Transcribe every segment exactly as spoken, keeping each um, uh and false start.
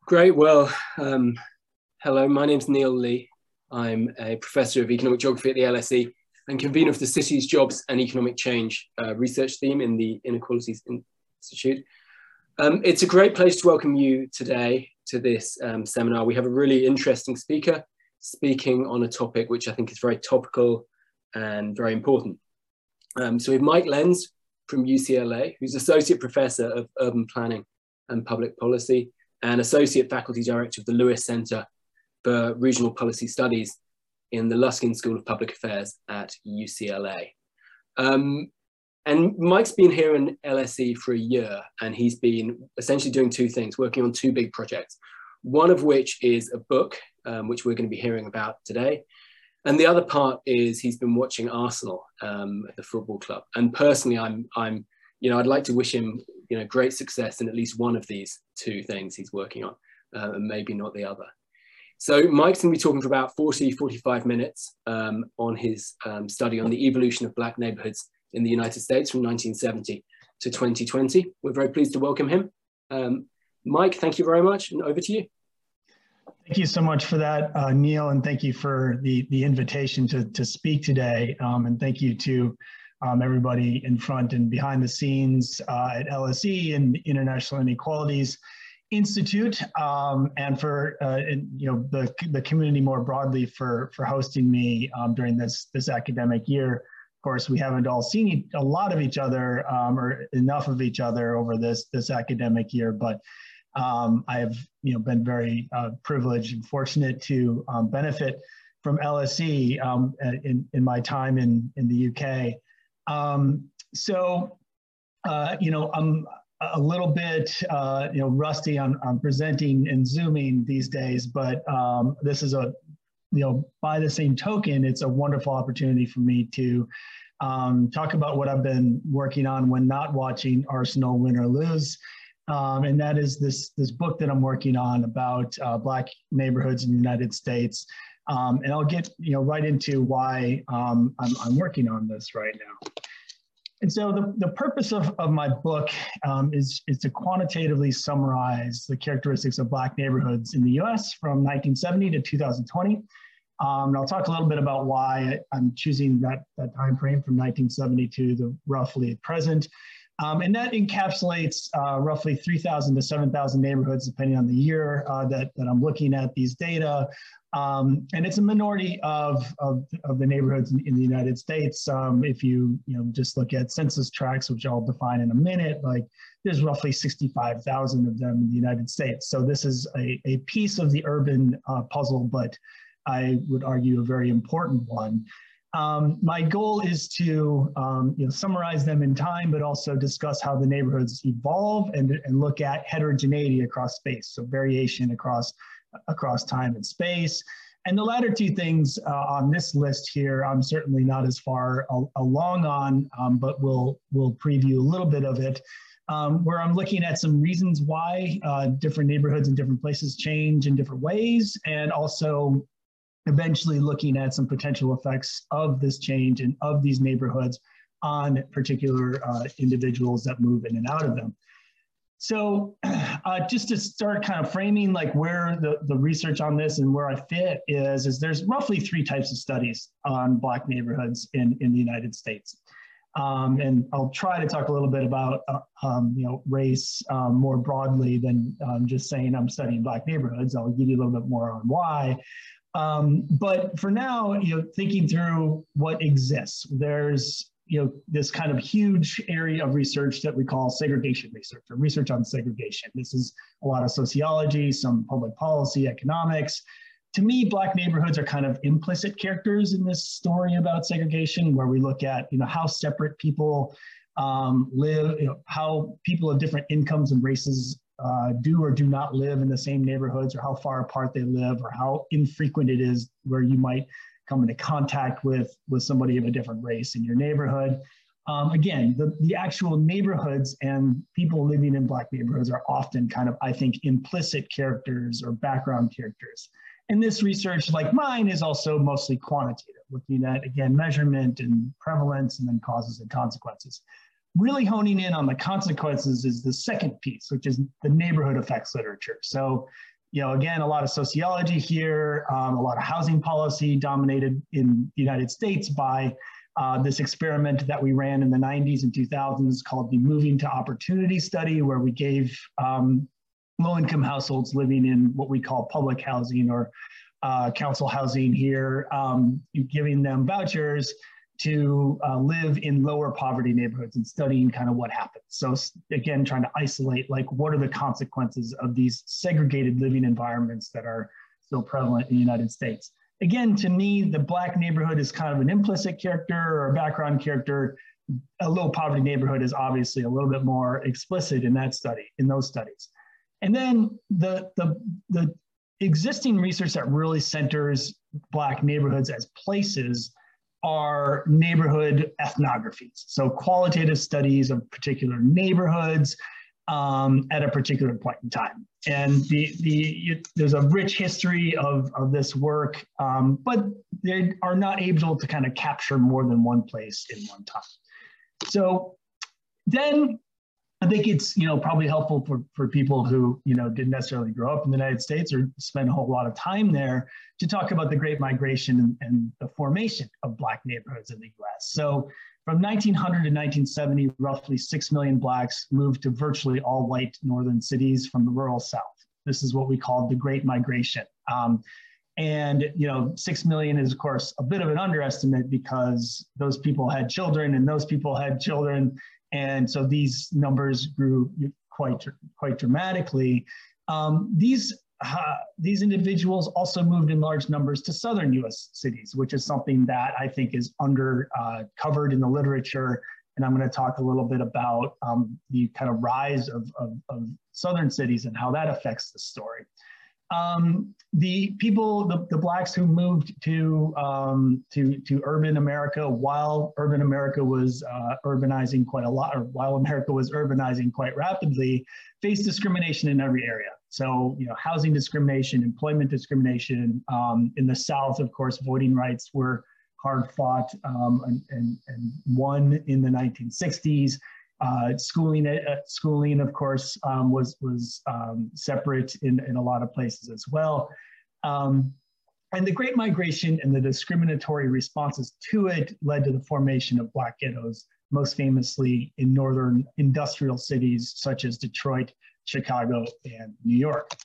Great. Well, um, hello, my name's Neil Lee. I'm a professor of economic geography at the L S E and convener of the Cities, Jobs and Economic Change uh, research theme in the Inequalities Institute. Um, it's a great place to welcome you today to this um, seminar. We have a really interesting speaker speaking on a topic which I think is very topical and very important. Um, so we have Mike Lenz from U C L A, who's Associate Professor of Urban Planning and Public Policy and Associate Faculty Director of the Lewis Center for Regional Policy Studies in the Luskin School of Public Affairs at U C L A. Um, and Mike's been here in L S E for a year, and he's been essentially doing two things, working on two big projects, one of which is a book, um, which we're going to be hearing about today. And the other part is he's been watching Arsenal, um, the football club. And personally, I'm, I'm, you know, I'd like to wish him, you know, great success in at least one of these two things he's working on, uh, and maybe not the other. So Mike's going to be talking for about forty, forty-five minutes um, on his um, study on the evolution of Black neighborhoods in the United States from nineteen seventy to twenty twenty. We're very pleased to welcome him. Um, Mike, thank you very much, and over to you. Thank you so much for that, uh, Neil, and thank you for the, the invitation to, to speak today. Um, and thank you to um, everybody in front and behind the scenes uh, at L S E and International Inequalities Institute, um, and for uh, and, you know the, the community more broadly for, for hosting me um, during this, this academic year. Of course, we haven't all seen a lot of each other um, or enough of each other over this, this academic year, but Um, I have, you know, been very uh, privileged and fortunate to um, benefit from L S E um, in, in my time in, in the U K. Um, so, uh, you know, I'm a little bit, uh, you know, rusty on, on presenting and Zooming these days, but um, this is a, you know, by the same token, it's a wonderful opportunity for me to um, talk about what I've been working on when not watching Arsenal win or lose. Um, and that is this, this book that I'm working on about uh, Black neighborhoods in the United States. Um, and I'll get you know, right into why um, I'm, I'm working on this right now. And so the, the purpose of, of my book um, is, is to quantitatively summarize the characteristics of Black neighborhoods in the U S from nineteen seventy to two thousand twenty. Um, and I'll talk a little bit about why I'm choosing that, that time frame from nineteen seventy to the roughly present. Um, and that encapsulates uh, roughly three thousand to seven thousand neighborhoods, depending on the year uh, that, that I'm looking at these data. Um, and it's a minority of, of, of the neighborhoods in, in the United States. Um, if you, you know, just look at census tracts, which I'll define in a minute, like there's roughly sixty-five thousand of them in the United States. So this is a, a piece of the urban uh, puzzle, but I would argue a very important one. Um, my goal is to um, you know, summarize them in time, but also discuss how the neighborhoods evolve and, and look at heterogeneity across space, so variation across, across time and space. And the latter two things uh, on this list here, I'm certainly not as far al along on, um, but we'll, we'll preview a little bit of it, um, where I'm looking at some reasons why uh, different neighborhoods in different places change in different ways, and also eventually looking at some potential effects of this change and of these neighborhoods on particular uh, individuals that move in and out of them. So uh, just to start kind of framing like where the, the research on this and where I fit is, is there's roughly three types of studies on Black neighborhoods in, in the United States. Um, and I'll try to talk a little bit about uh, um, you know, race um, more broadly than um, just saying I'm studying Black neighborhoods. I'll give you a little bit more on why. Um, but for now, you know, thinking through what exists, there's, you know, this kind of huge area of research that we call segregation research, or research on segregation. This is a lot of sociology, some public policy, economics. To me, Black neighborhoods are kind of implicit characters in this story about segregation, where we look at, you know, how separate people um, live, you know, how people of different incomes and races Uh, do or do not live in the same neighborhoods, or how far apart they live, or how infrequent it is where you might come into contact with, with somebody of a different race in your neighborhood. Um, again, the, the actual neighborhoods and people living in Black neighborhoods are often kind of, I think, implicit characters or background characters. And this research, like mine, is also mostly quantitative, looking at, again, measurement and prevalence and then causes and consequences. Really honing in on the consequences is the second piece, which is the neighborhood effects literature. So you know, again, a lot of sociology here, um, a lot of housing policy dominated in the United States by uh, this experiment that we ran in the nineties and two thousands called the Moving to Opportunity Study, where we gave um, low-income households living in what we call public housing or uh, council housing here, um, giving them vouchers to uh, live in lower poverty neighborhoods and studying kind of what happens. So again, trying to isolate, like, what are the consequences of these segregated living environments that are so prevalent in the United States? Again, to me, the Black neighborhood is kind of an implicit character or a background character. A low poverty neighborhood is obviously a little bit more explicit in that study, in those studies. And then the, the, the existing research that really centers Black neighborhoods as places are neighborhood ethnographies. So qualitative studies of particular neighborhoods um, at a particular point in time. And the, the, there's a rich history of, of this work, um, but they are not able to kind of capture more than one place in one time. So then I think it's, you know, probably helpful for, for people who, you know, didn't necessarily grow up in the United States or spend a whole lot of time there to talk about the Great Migration and, and the formation of Black neighborhoods in the U S. So from nineteen hundred to nineteen seventy, roughly six million Blacks moved to virtually all white northern cities from the rural South. This is what we call the Great Migration. Um, and, you know, six million is, of course, a bit of an underestimate because those people had children and those people had children. And so these numbers grew quite, quite dramatically. Um, these, uh, these individuals also moved in large numbers to southern U S cities, which is something that I think is under uh, covered in the literature. And I'm going to talk a little bit about um, the kind of rise of, of, of southern cities and how that affects the story. Um, the people, the, the Blacks who moved to, um, to, to urban America while urban America was uh, urbanizing quite a lot, or while America was urbanizing quite rapidly, faced discrimination in every area. So, you know, housing discrimination, employment discrimination. Um, in the South, of course, voting rights were hard fought um, and, and, and won in the nineteen sixties. Uh, schooling, uh, schooling, of course, um, was was um, separate in, in a lot of places as well. Um, and the Great Migration and the discriminatory responses to it led to the formation of Black ghettos, most famously in northern industrial cities such as Detroit, Chicago, and New York.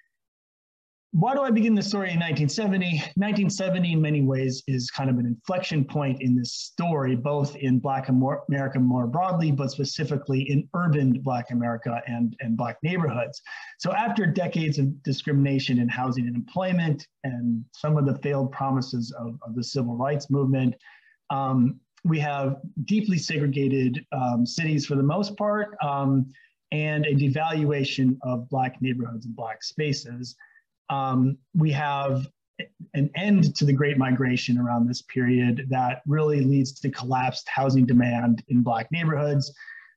Why do I begin the story in nineteen seventy? nineteen seventy in many ways is kind of an inflection point in this story, both in Black America more broadly, but specifically in urban Black America and, and Black neighborhoods. So after decades of discrimination in housing and employment and some of the failed promises of, of the civil rights movement, um, we have deeply segregated um, cities for the most part, um, and a devaluation of Black neighborhoods and Black spaces. Um, we have an end to the Great Migration around this period that really leads to collapsed housing demand in Black neighborhoods.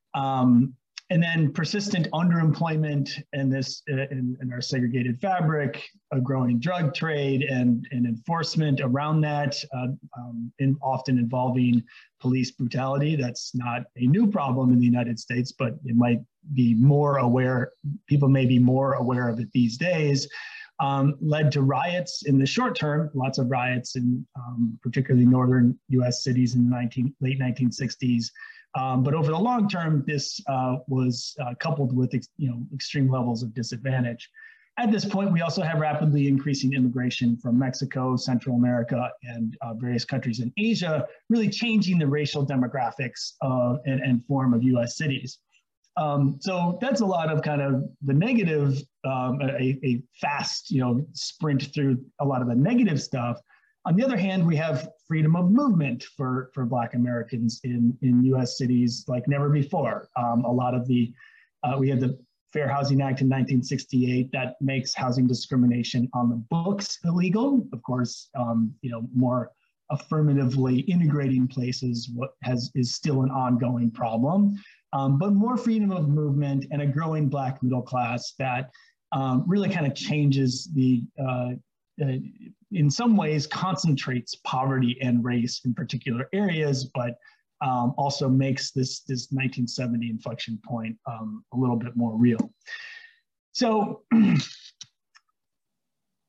Um, and then persistent underemployment and this uh, in, in our segregated fabric, a growing drug trade and, and enforcement around that, uh, um, in, often involving police brutality. That's not a new problem in the United States, but it might be more aware, people may be more aware of it these days. Um, led to riots in the short term, lots of riots in um, particularly northern U S cities in the nineteen, late nineteen sixties. Um, but over the long term, this uh, was uh, coupled with you know, extreme levels of disadvantage. At this point, we also have rapidly increasing immigration from Mexico, Central America, and uh, various countries in Asia, really changing the racial demographics uh, and, and form of U S cities. Um, so that's a lot of kind of the negative, um, a, a fast, you know, sprint through a lot of the negative stuff. On the other hand, we have freedom of movement for, for Black Americans in, in U S cities like never before. Um, a lot of the, uh, we had the Fair Housing Act in nineteen sixty-eight that makes housing discrimination on the books illegal. Of course, um, you know, more affirmatively integrating places what has is still an ongoing problem. Um, but more freedom of movement and a growing Black middle class that um, really kind of changes the, uh, uh, in some ways concentrates poverty and race in particular areas, but um, also makes this, this nineteen seventy inflection point um, a little bit more real. So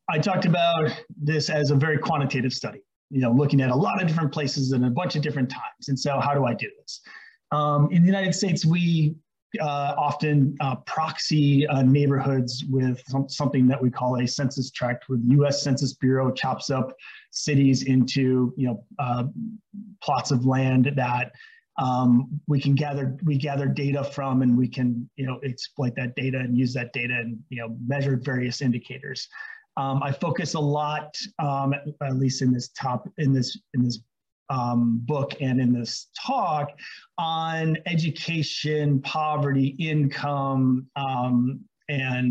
I talked about this as a very quantitative study, you know, looking at a lot of different places and a bunch of different times. And so how do I do this? Um, in the United States, we uh, often uh, proxy uh, neighborhoods with some, something that we call a census tract, where the U S Census Bureau chops up cities into, you know, uh, plots of land that um, we can gather, we gather data from, and we can, you know, exploit that data and use that data and, you know, measure various indicators. Um, I focus a lot, um, at, at least in this top, in this, in this um, book and in this talk, on education, poverty, income, um, and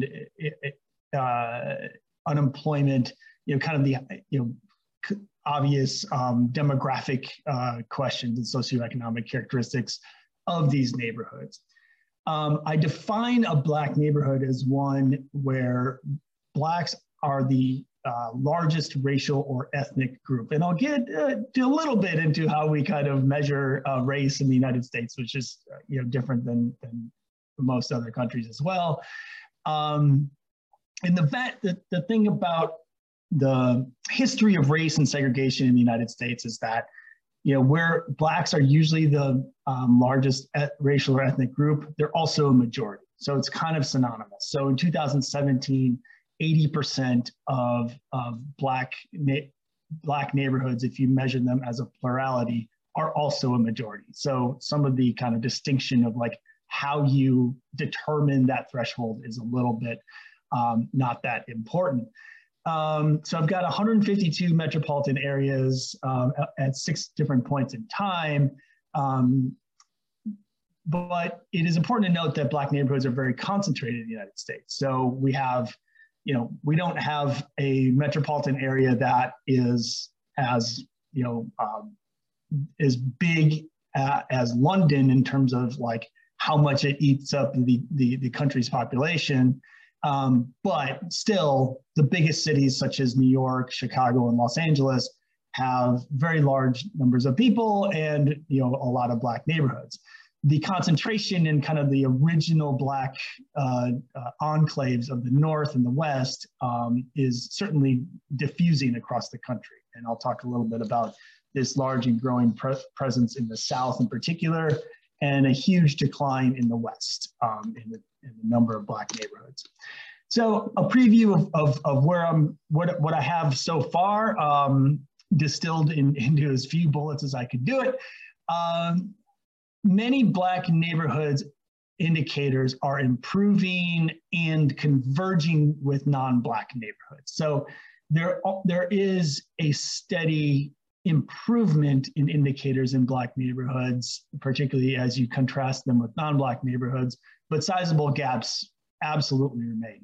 uh, unemployment. You know, kind of the you know obvious um, demographic uh, questions and socioeconomic characteristics of these neighborhoods. Um, I define a Black neighborhood as one where Blacks are the uh, largest racial or ethnic group. And I'll get uh, a little bit into how we kind of measure uh, race in the United States, which is uh, you know different than, than most other countries as well. Um, and the, vet, the, the thing about the history of race and segregation in the United States is that, you know, where Blacks are usually the um, largest racial or ethnic group, they're also a majority. So it's kind of synonymous. So in two thousand seventeen, eighty percent of, of black, black neighborhoods, if you measure them as a plurality, are also a majority. So some of the kind of distinction of like how you determine that threshold is a little bit um, not that important. Um, so I've got one hundred fifty-two metropolitan areas um, at six different points in time. Um, but it is important to note that Black neighborhoods are very concentrated in the United States. So we have, you know, we don't have a metropolitan area that is as, you know, um, as big uh, as London in terms of like how much it eats up the, the, the country's population. Um, but still, the biggest cities such as New York, Chicago, and Los Angeles have very large numbers of people and, you know, a lot of Black neighborhoods. The concentration in kind of the original Black uh, uh, enclaves of the North and the West um, is certainly diffusing across the country. And I'll talk a little bit about this large and growing pre presence in the South in particular, and a huge decline in the West um, in, the, in the number of Black neighborhoods. So a preview of, of, of where I'm, what, what I have so far, um, distilled in, into as few bullets as I could do it. Um, many Black neighborhoods indicators are improving and converging with non-Black neighborhoods. So there, there is a steady improvement in indicators in Black neighborhoods, particularly as you contrast them with non-Black neighborhoods, but sizable gaps absolutely remain.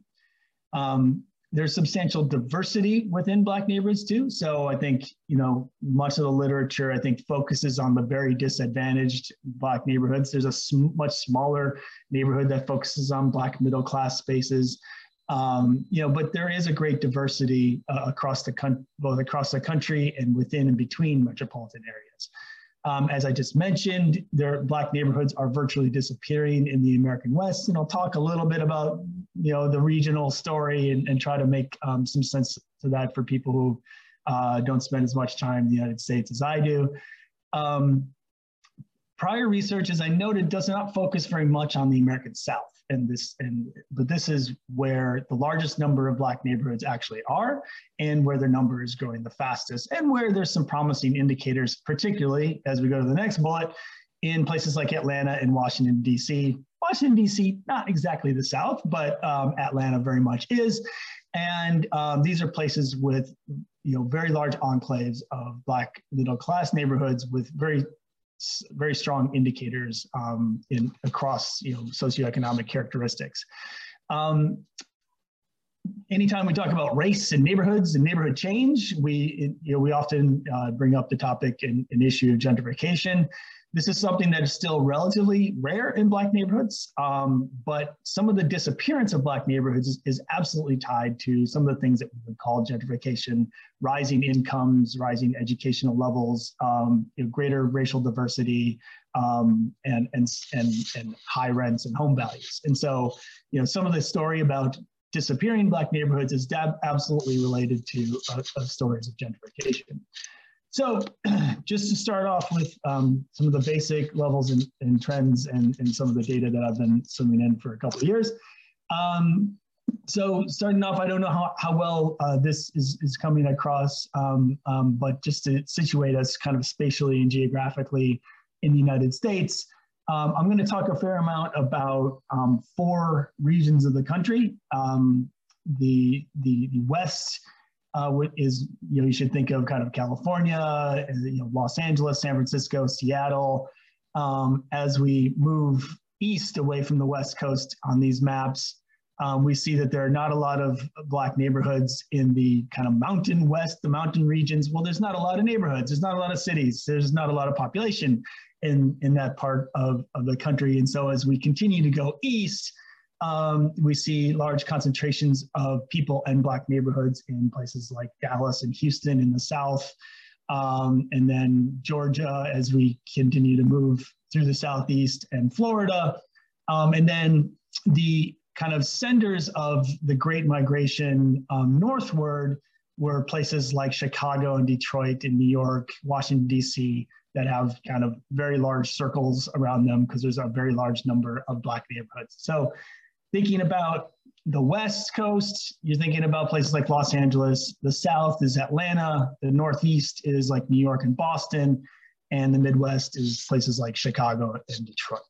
Um, there's substantial diversity within Black neighborhoods too. So I think, you know, much of the literature, I think, focuses on the very disadvantaged Black neighborhoods. There's a sm much smaller neighborhood that focuses on Black middle-class spaces. Um, you know, but there is a great diversity uh, across the country, both across the country and within and between metropolitan areas. Um, as I just mentioned, there Black neighborhoods are virtually disappearing in the American West, and I'll talk a little bit about, you know, the regional story and, and try to make um, some sense to that for people who uh, don't spend as much time in the United States as I do. Um, prior research, as I noted, does not focus very much on the American South. And this, and but this is where the largest number of Black neighborhoods actually are, and where their number is growing the fastest, and where there's some promising indicators, particularly as we go to the next bullet, in places like Atlanta and Washington, D C. Washington, D C, not exactly the South, but um, Atlanta very much is. And um, these are places with, you know, very large enclaves of Black middle-class neighborhoods with very very strong indicators um, in across, you know, socioeconomic characteristics. Um, anytime we talk about race and neighborhoods and neighborhood change, we, you know, we often uh, bring up the topic and, and issue of gentrification. This is something that is still relatively rare in Black neighborhoods, um, but some of the disappearance of Black neighborhoods is, is absolutely tied to some of the things that we would call gentrification: rising incomes, rising educational levels, um, you know, greater racial diversity, um, and, and, and, and high rents and home values. And so, you know, some of the story about disappearing Black neighborhoods is absolutely related to uh, uh, stories of gentrification. So just to start off with um, some of the basic levels and, and trends and, and some of the data that I've been swimming in for a couple of years. Um, so starting off, I don't know how, how well uh, this is, is coming across, um, um, but just to situate us kind of spatially and geographically in the United States, um, I'm gonna talk a fair amount about um, four regions of the country. Um, the, the, the West, Uh, is, you know, you should think of kind of California, you know, Los Angeles, San Francisco, Seattle. Um, as we move east away from the West Coast on these maps, um, we see that there are not a lot of Black neighborhoods in the kind of mountain west, the mountain regions. Well, there's not a lot of neighborhoods. There's not a lot of cities. There's not a lot of population in, in that part of, of the country. And so as we continue to go east, Um, we see large concentrations of people and Black neighborhoods in places like Dallas and Houston in the South, um, and then Georgia as we continue to move through the Southeast, and Florida. Um, and then the kind of centers of the Great Migration um, northward were places like Chicago and Detroit and New York, Washington, D C, that have kind of very large circles around them because there's a very large number of Black neighborhoods. So thinking about the West Coast, you're thinking about places like Los Angeles. The South is Atlanta. The Northeast is like New York and Boston. And the Midwest is places like Chicago and Detroit.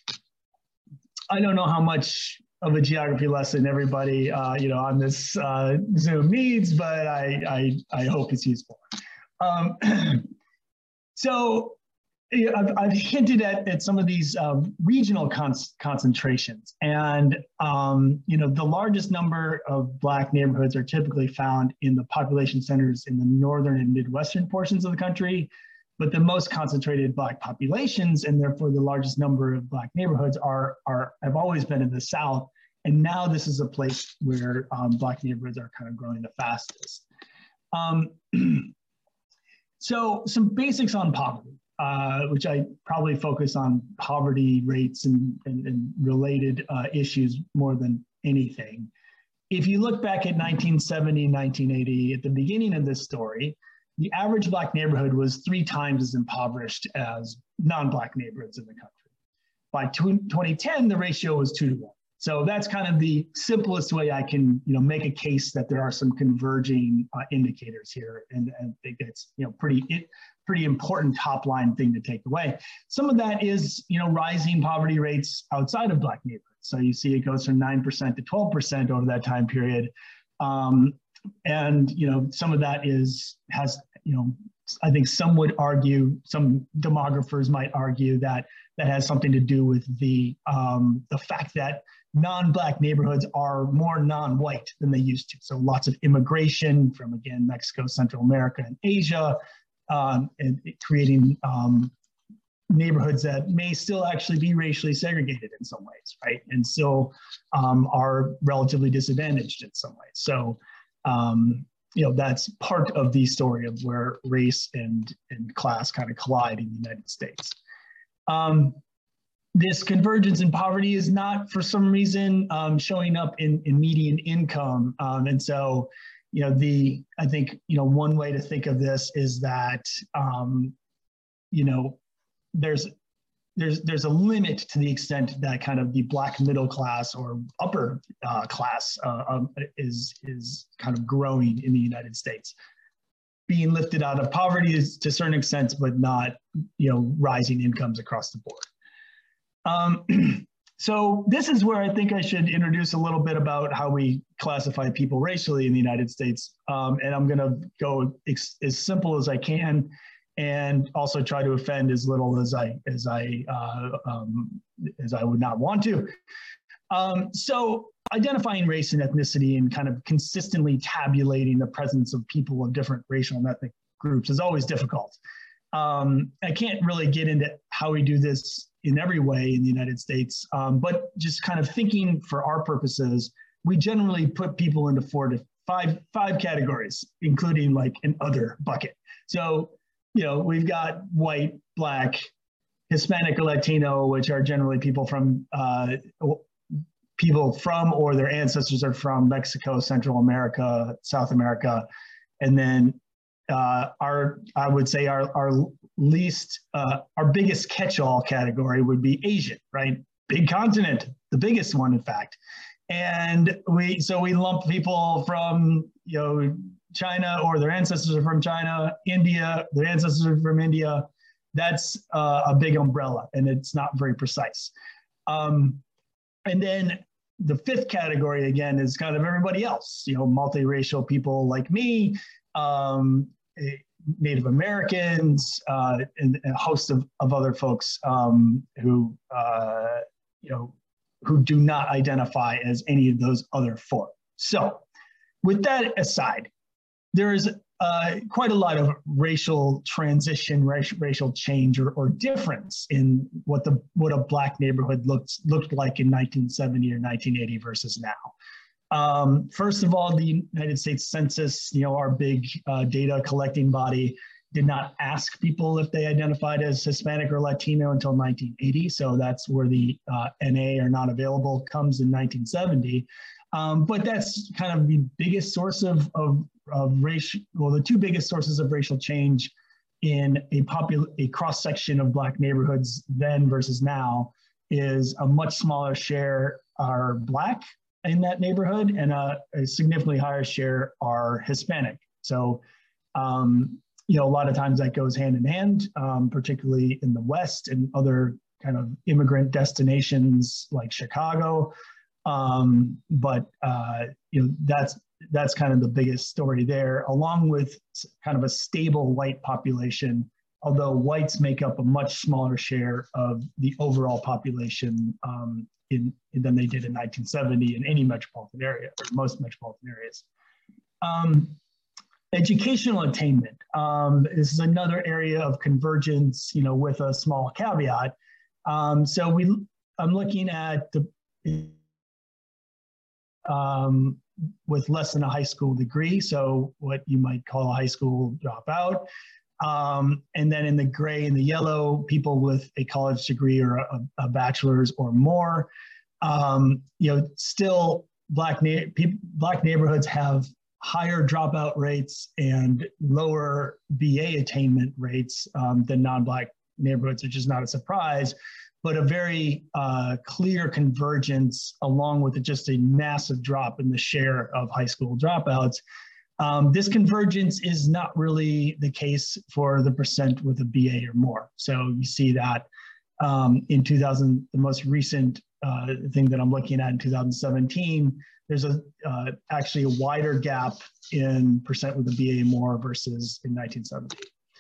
I don't know how much of a geography lesson everybody uh, you know, on this uh, Zoom needs, but I, I, I hope it's useful. Um, so, I've, I've hinted at, at some of these um, regional con concentrations, and um, you know, the largest number of Black neighborhoods are typically found in the population centers in the northern and midwestern portions of the country, but the most concentrated Black populations, and therefore the largest number of Black neighborhoods, are are have always been in the South, and now this is a place where um, Black neighborhoods are kind of growing the fastest. Um, so some basics on poverty. Uh, which I probably focus on poverty rates and, and, and related uh, issues more than anything. If you look back at nineteen seventy, nineteen eighty, at the beginning of this story, the average Black neighborhood was three times as impoverished as non-Black neighborhoods in the country. By twenty ten, the ratio was two to one. So that's kind of the simplest way I can, you know, make a case that there are some converging uh, indicators here, and, and I think it's, you know, pretty it, pretty important top line thing to take away. Some of that is, you know, rising poverty rates outside of Black neighborhoods. So you see it goes from nine percent to twelve percent over that time period, um, and you know, some of that is has, you know, I think some would argue, some demographers might argue that that has something to do with the um, the fact that non-Black neighborhoods are more non-white than they used to. So lots of immigration from, again, Mexico, Central America, and Asia, um, and creating um, neighborhoods that may still actually be racially segregated in some ways, right? And still um, are relatively disadvantaged in some ways. So, um, you know, that's part of the story of where race and, and class kind of collide in the United States. Um, This convergence in poverty is not, for some reason, um, showing up in, in median income. Um, and so, you know, the, I think, you know, one way to think of this is that, um, you know, there's, there's, there's a limit to the extent that kind of the Black middle class or upper uh, class uh, um, is, is kind of growing in the United States. Being lifted out of poverty is to a certain extent, but not, you know, rising incomes across the board. Um, so this is where I think I should introduce a little bit about how we classify people racially in the United States. Um, and I'm going to go ex as simple as I can, and also try to offend as little as I as I uh, um, as I would not want to. Um, so identifying race and ethnicity and kind of consistently tabulating the presence of people of different racial and ethnic groups is always difficult. Um, I can't really get into how we do this in every way in the United States, um, but just kind of thinking for our purposes, we generally put people into four to five, five categories, including like an other bucket. So, you know, we've got white, Black, Hispanic or Latino, which are generally people from uh, people from or their ancestors are from Mexico, Central America, South America. And then uh, our, I would say our, our least, uh, our biggest catch-all category would be Asian, right? Big continent, the biggest one, in fact. And we, so we lump people from, you know, China or their ancestors are from China, India, their ancestors are from India. That's uh, a big umbrella, and it's not very precise. Um, and then the fifth category, again, is kind of everybody else, you know, multiracial people like me, um, Native Americans, uh, and, and a host of, of other folks um, who, uh, you know, who do not identify as any of those other four. So with that aside, there is uh, quite a lot of racial transition, racial, racial change or, or difference in what the what a Black neighborhood looked, looked like in nineteen seventy or nineteen eighty versus now. Um, first of all, the United States Census, you know, our big uh, data collecting body, did not ask people if they identified as Hispanic or Latino until nineteen eighty. So that's where the uh, N A or not available comes in nineteen seventy. Um, but that's kind of the biggest source of, of, of race, well, the two biggest sources of racial change in a popul a cross-section of Black neighborhoods then versus now is a much smaller share are Black in that neighborhood and a, a significantly higher share are Hispanic. So, um, you know, a lot of times that goes hand in hand, um, particularly in the West and other kind of immigrant destinations like Chicago. Um, but, uh, you know, that's, that's kind of the biggest story there, along with kind of a stable white population, although whites make up a much smaller share of the overall population um, in, in than they did in nineteen seventy in any metropolitan area, or most metropolitan areas. Um, educational attainment. Um, this is another area of convergence, you know, with a small caveat. Um, so we, I'm looking at the, um, with less than a high school degree, so what you might call a high school dropout. Um, and then in the gray and the yellow, people with a college degree or a, a bachelor's or more. Um, you know, still Black, na Black neighborhoods have higher dropout rates and lower B A attainment rates um, than non-Black neighborhoods, which is not a surprise, but a very uh, clear convergence along with just a massive drop in the share of high school dropouts. Um, this convergence is not really the case for the percent with a B A or more. So you see that um, in two thousand, the most recent uh, thing that I'm looking at in two thousand seventeen, there's a uh, actually a wider gap in percent with a B A or more versus in nineteen seventy.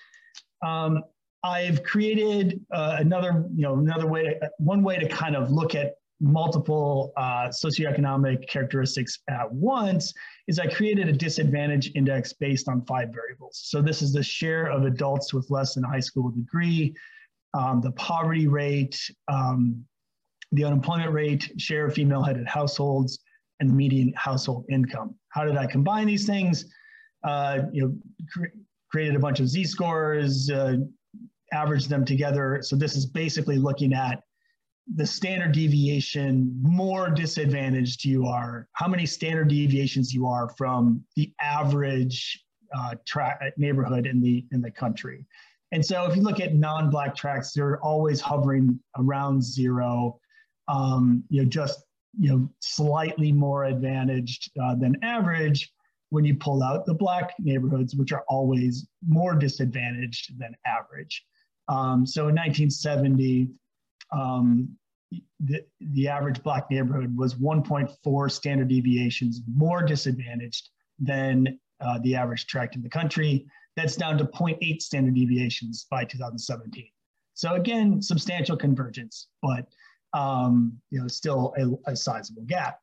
Um, I've created uh, another, you know, another way, to, one way to kind of look at multiple uh, socioeconomic characteristics at once is I created a disadvantage index based on five variables. So this is the share of adults with less than a high school degree, um, the poverty rate, um, the unemployment rate, share of female-headed households, and the median household income. How did I combine these things? Uh, you know, cre created a bunch of z-scores, uh, averaged them together. So this is basically looking at the standard deviation, more disadvantaged you are, how many standard deviations you are from the average uh, neighborhood in the, in the country. And so if you look at non-Black tracts, they're always hovering around zero, um, you know, just, you know, slightly more advantaged uh, than average when you pull out the Black neighborhoods, which are always more disadvantaged than average. Um, so in nineteen seventy, um, the, the average Black neighborhood was one point four standard deviations more disadvantaged than uh, the average tract in the country. That's down to zero point eight standard deviations by two thousand seventeen. So again, substantial convergence, but um, you know, still a, a sizable gap.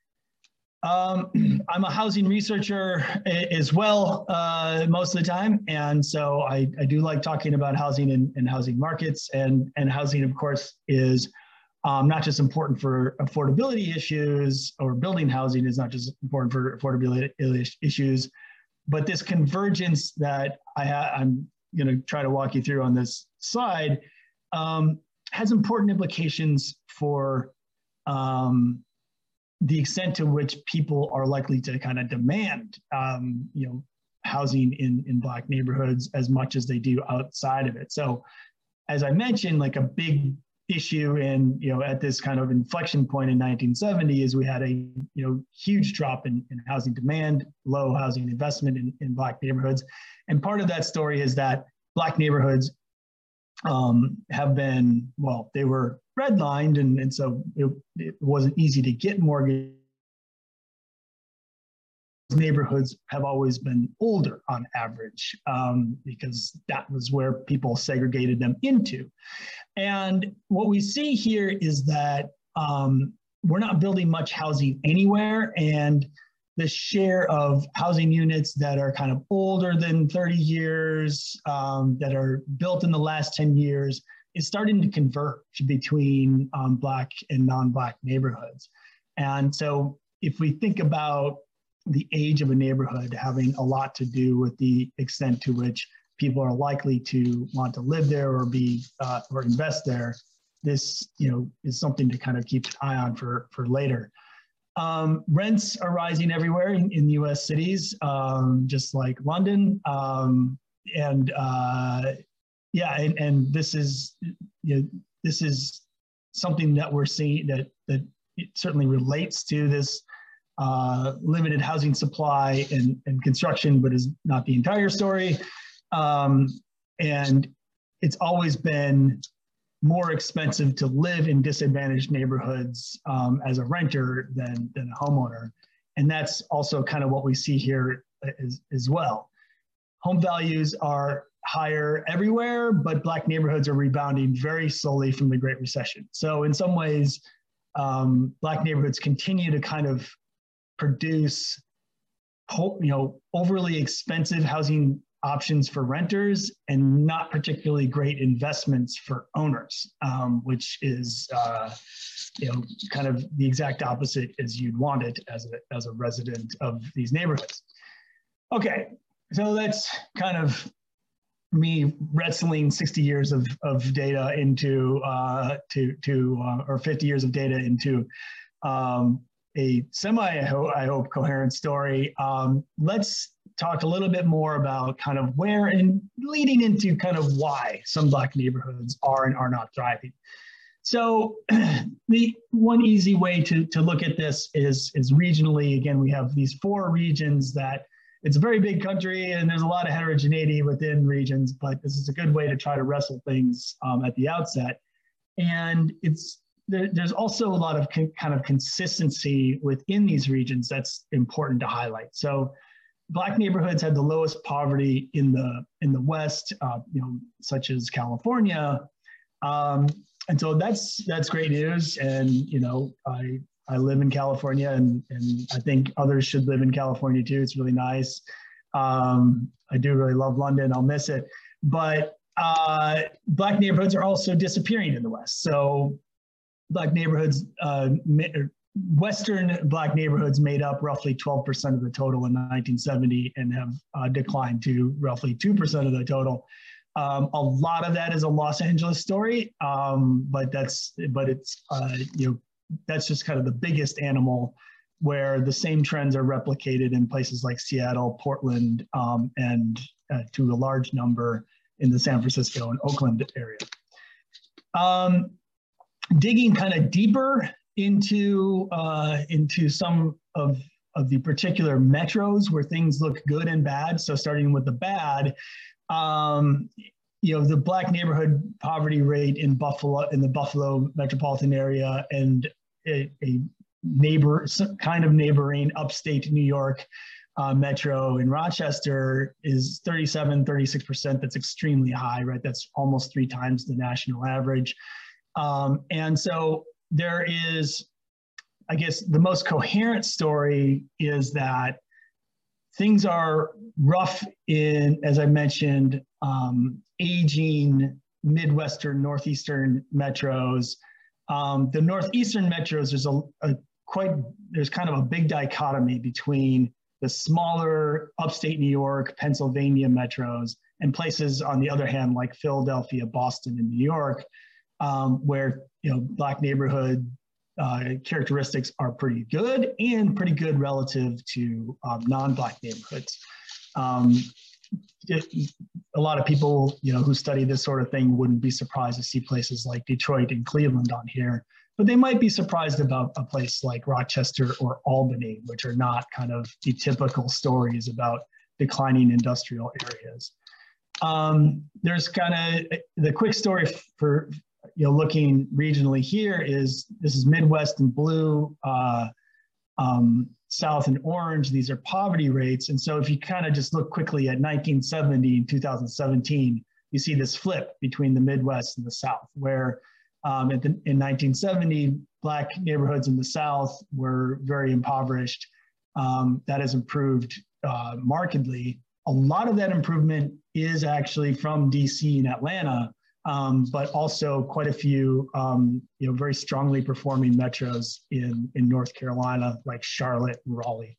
Um, I'm a housing researcher as well uh, most of the time, and so I, I do like talking about housing and, and housing markets, and, and housing, of course, is um, not just important for affordability issues, or building housing is not just important for affordability issues, but this convergence that I ha I'm going to try to walk you through on this slide um, has important implications for um, the extent to which people are likely to kind of demand, um, you know, housing in, in Black neighborhoods as much as they do outside of it. So as I mentioned, like a big issue in, you know, at this kind of inflection point in nineteen seventy is we had a, you know, huge drop in, in housing demand, low housing investment in, in Black neighborhoods. And part of that story is that Black neighborhoods um, have been, well, they were redlined, and, and so it, it wasn't easy to get mortgages. Neighborhoods have always been older on average um, because that was where people segregated them into. And what we see here is that um, we're not building much housing anywhere, and the share of housing units that are kind of older than thirty years, um, that are built in the last ten years, is starting to converge between um, Black and non-Black neighborhoods. And so if we think about the age of a neighborhood having a lot to do with the extent to which people are likely to want to live there or be uh, or invest there, this, you know, is something to kind of keep an eye on for for later. Um, rents are rising everywhere in, in U S cities, um, just like London, um, and uh, yeah, and, and this is, you know, this is something that we're seeing that that it certainly relates to this uh, limited housing supply and, and construction, but is not the entire story. Um, and it's always been more expensive to live in disadvantaged neighborhoods um, as a renter than, than a homeowner. And that's also kind of what we see here as, as well. Home values are higher everywhere, but Black neighborhoods are rebounding very slowly from the Great Recession. So in some ways, um, Black neighborhoods continue to kind of produce, you know, overly expensive housing options for renters and not particularly great investments for owners, um, which is, uh, you know, kind of the exact opposite as you'd want it as a, as a resident of these neighborhoods. Okay, so that's kind of me wrestling sixty years of, of data into, uh, to, to uh, or fifty years of data into um, a semi, I hope, I hope, coherent story. Um, let's talk a little bit more about kind of where and leading into kind of why some Black neighborhoods are and are not thriving. So the one easy way to, to look at this is, is regionally. Again, we have these four regions that it's a very big country and there's a lot of heterogeneity within regions, but this is a good way to try to wrestle things um, at the outset. And it's there, there's also a lot of kind of consistency within these regions that's important to highlight. So Black neighborhoods had the lowest poverty in the in the West, uh, you know, such as California, um, and so that's that's great news. And you know, I I live in California, and and I think others should live in California too. It's really nice. Um, I do really love London. I'll miss it, but uh, Black neighborhoods are also disappearing in the West. So Black neighborhoods. Uh, Western Black neighborhoods made up roughly twelve percent of the total in nineteen seventy and have uh, declined to roughly two percent of the total. Um, a lot of that is a Los Angeles story, um, but that's but it's uh, you know that's just kind of the biggest animal, where the same trends are replicated in places like Seattle, Portland, um, and uh, to a large number in the San Francisco and Oakland area. Um, digging kind of deeper into uh, into some of, of the particular metros where things look good and bad. So starting with the bad, um, you know, the Black neighborhood poverty rate in Buffalo, in the Buffalo metropolitan area, and a, a neighbor, kind of neighboring upstate New York uh, metro in Rochester is thirty-seven, thirty-six percent. That's extremely high, right? That's almost three times the national average. Um, and so there is, I guess, the most coherent story is that things are rough in, as I mentioned, um, aging Midwestern, Northeastern metros. Um, the Northeastern metros, there's a, a quite, there's kind of a big dichotomy between the smaller upstate New York, Pennsylvania metros, and places on the other hand, like Philadelphia, Boston, and New York, um, where, you know, Black neighborhood uh, characteristics are pretty good and pretty good relative to um, non-Black neighborhoods. Um, it, a lot of people, you know, who study this sort of thing wouldn't be surprised to see places like Detroit and Cleveland on here, but they might be surprised about a place like Rochester or Albany, which are not kind of the typical stories about declining industrial areas. Um, there's kind of the quick story for, you know, looking regionally here is this is Midwest in blue, uh, um, South in orange. These are poverty rates. And so if you kind of just look quickly at nineteen seventy and two thousand seventeen, you see this flip between the Midwest and the South, where um, at the, in nineteen seventy, Black neighborhoods in the South were very impoverished. Um, that has improved uh, markedly. A lot of that improvement is actually from D C and Atlanta, um, but also quite a few, um, you know, very strongly performing metros in, in North Carolina, like Charlotte and Raleigh.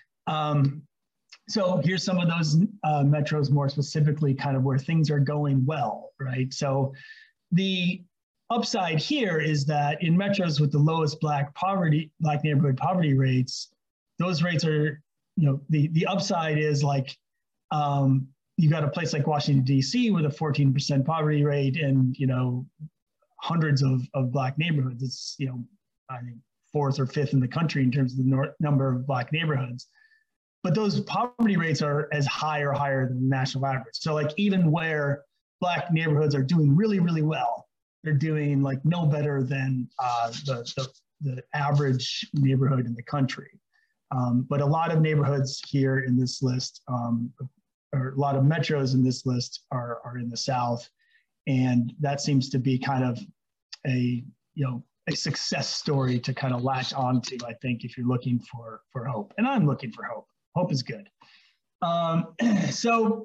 Um, so here's some of those uh, metros more specifically, kind of where things are going well, right? So the upside here is that in metros with the lowest Black poverty, Black neighborhood poverty rates, those rates are, you know, the, the upside is like, um, you got a place like Washington, D C with a fourteen percent poverty rate and, you know, hundreds of, of Black neighborhoods. It's, you know, I think fourth or fifth in the country in terms of the nor- number of Black neighborhoods. But those poverty rates are as high or higher than the national average. So like even where Black neighborhoods are doing really, really well, they're doing like no better than uh, the, the, the average neighborhood in the country. Um, but a lot of neighborhoods here in this list, um, or a lot of metros in this list are, are in the South. And that seems to be kind of a, you know, a success story to kind of latch onto, I think, if you're looking for, for hope. And I'm looking for hope. Hope is good. Um, so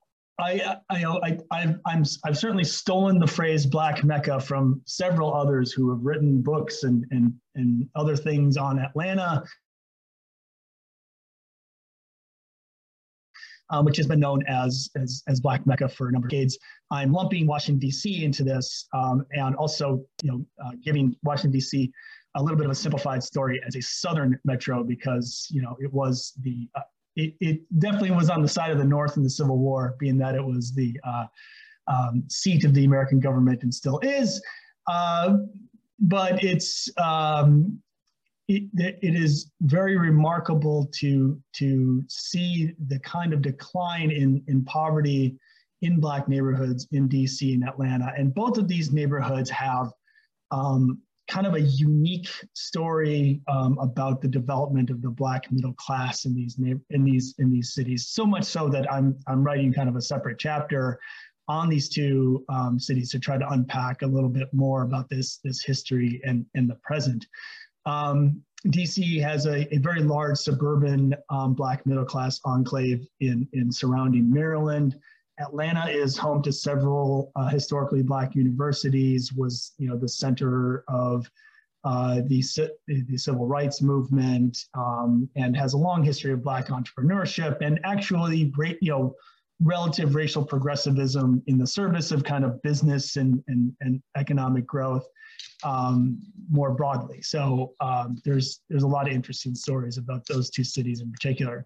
I, I, I, I've, I'm, I've certainly stolen the phrase Black Mecca from several others who have written books and, and, and other things on Atlanta, Um, which has been known as, as, as Black Mecca for a number of decades. I'm lumping Washington, D C into this, um, and also, you know, uh, giving Washington, D C a little bit of a simplified story as a Southern metro because, you know, it was the, uh, it, it definitely was on the side of the North in the Civil War, being that it was the uh, um, seat of the American government and still is. Uh, but it's, um, It, it is very remarkable to, to see the kind of decline in, in poverty in Black neighborhoods in D C and Atlanta. And both of these neighborhoods have um, kind of a unique story um, about the development of the Black middle class in these, in these, in these cities. So much so that I'm, I'm writing kind of a separate chapter on these two um, cities to try to unpack a little bit more about this, this history and, and the present. Um, D C has a, a very large suburban um, Black middle class enclave in, in surrounding Maryland. Atlanta is home to several uh, historically Black universities, was, you know, the center of uh, the, the civil rights movement, um, and has a long history of Black entrepreneurship and actually, you know, relative racial progressivism in the service of kind of business and, and, and economic growth. Um, more broadly. So um, there's there's a lot of interesting stories about those two cities in particular.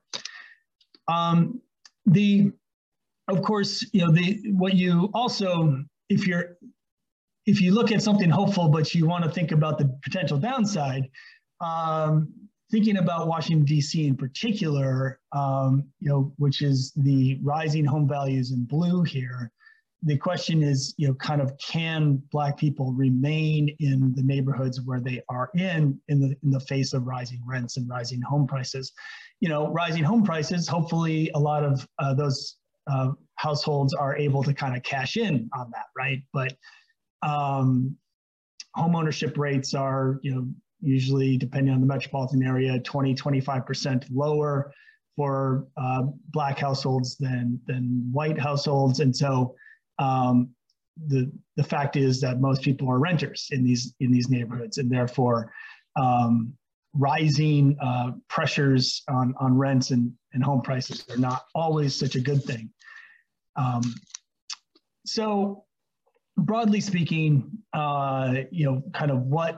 Um, the, of course, you know, the what you also, if you're, if you look at something hopeful, but you want to think about the potential downside, um, thinking about Washington, D C in particular, um, you know, which is the rising home values in blue here. The question is, you know, kind of can Black people remain in the neighborhoods where they are in, in the, in the face of rising rents and rising home prices? You know, rising home prices, hopefully a lot of uh, those uh, households are able to kind of cash in on that, right? But um, home ownership rates are, you know, usually depending on the metropolitan area, twenty, twenty-five percent lower for uh, Black households than, than white households. And so, Um, the the fact is that most people are renters in these in these neighborhoods, and therefore um, rising uh, pressures on on rents and, and home prices are not always such a good thing. Um, so broadly speaking, uh, you know, kind of what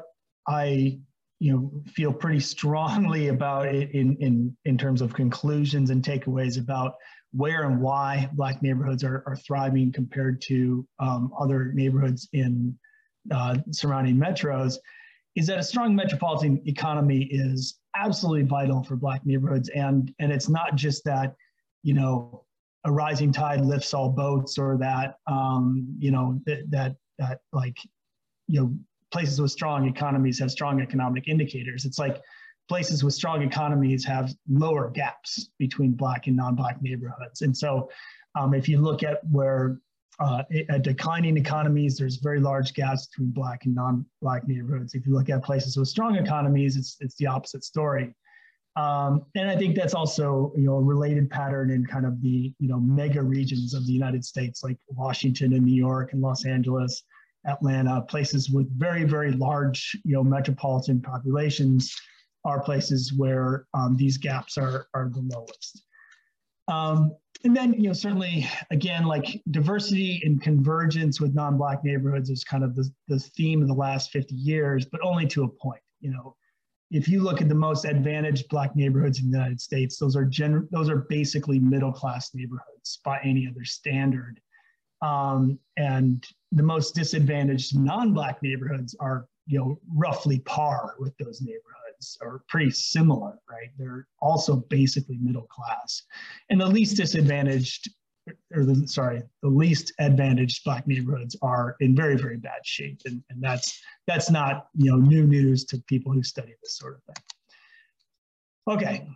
I, you know, feel pretty strongly about it in, in, in terms of conclusions and takeaways about where and why Black neighborhoods are, are thriving compared to um, other neighborhoods in uh, surrounding metros, is that a strong metropolitan economy is absolutely vital for Black neighborhoods. And, and it's not just that, you know, a rising tide lifts all boats, or that, um, you know, that, that, that like, you know, places with strong economies have strong economic indicators. It's like places with strong economies have lower gaps between Black and non-Black neighborhoods. And so um, if you look at where uh, at declining economies, there's very large gaps between Black and non-Black neighborhoods. If you look at places with strong economies, it's, it's the opposite story. Um, and I think that's also, you know, a related pattern in kind of the, you know, mega regions of the United States, like Washington and New York and Los Angeles, Atlanta. Places with very, very large, you know, metropolitan populations are places where um, these gaps are, are the lowest. Um, and then, you know, certainly, again, like diversity and convergence with non-Black neighborhoods is kind of the, the theme of the last fifty years, but only to a point. You know, if you look at the most advantaged Black neighborhoods in the United States, those are gen those are basically middle-class neighborhoods by any other standard. Um, and the most disadvantaged non-Black neighborhoods are, you know, roughly par with those neighborhoods, or pretty similar, right? They're also basically middle class. And the least disadvantaged, or the, sorry, the least advantaged Black neighborhoods are in very, very bad shape. And, and that's, that's not, you know, new news to people who study this sort of thing. Okay,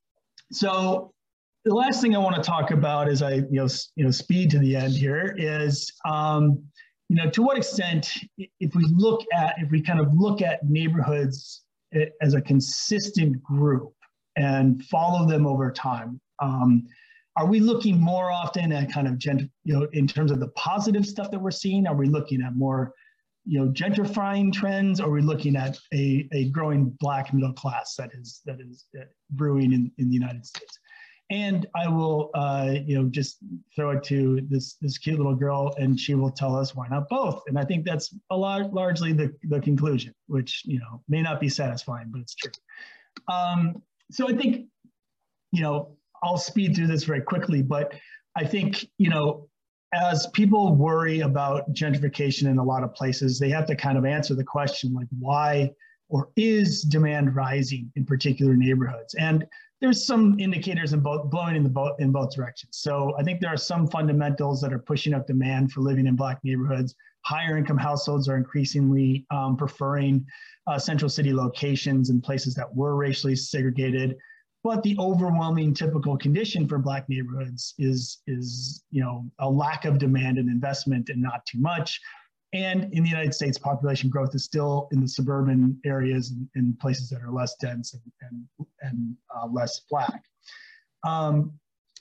so the last thing I want to talk about as I, you know, you know, speed to the end here is, um, you know, to what extent, if we look at, if we kind of look at neighborhoods as a consistent group and follow them over time, um, are we looking more often at kind of, gent you know, in terms of the positive stuff that we're seeing? Are we looking at more, you know, gentrifying trends? Or are we looking at a, a growing Black middle class that is, that is brewing in, in the United States? And I will, uh, you know, just throw it to this this cute little girl, and she will tell us why not both. And I think that's a lot, largely the, the conclusion, which, you know, may not be satisfying, but it's true. Um, so I think, you know, I'll speed through this very quickly, but I think, you know, as people worry about gentrification in a lot of places, they have to kind of answer the question, like, why or is demand rising in particular neighborhoods? And there's some indicators in both blowing in the both in both directions. So I think there are some fundamentals that are pushing up demand for living in Black neighborhoods. Higher income households are increasingly um, preferring uh, central city locations in places that were racially segregated. But the overwhelming typical condition for Black neighborhoods is, is you know, a lack of demand and investment, and not too much. And in the United States, population growth is still in the suburban areas and in places that are less dense and, and, and uh, less Black. Um,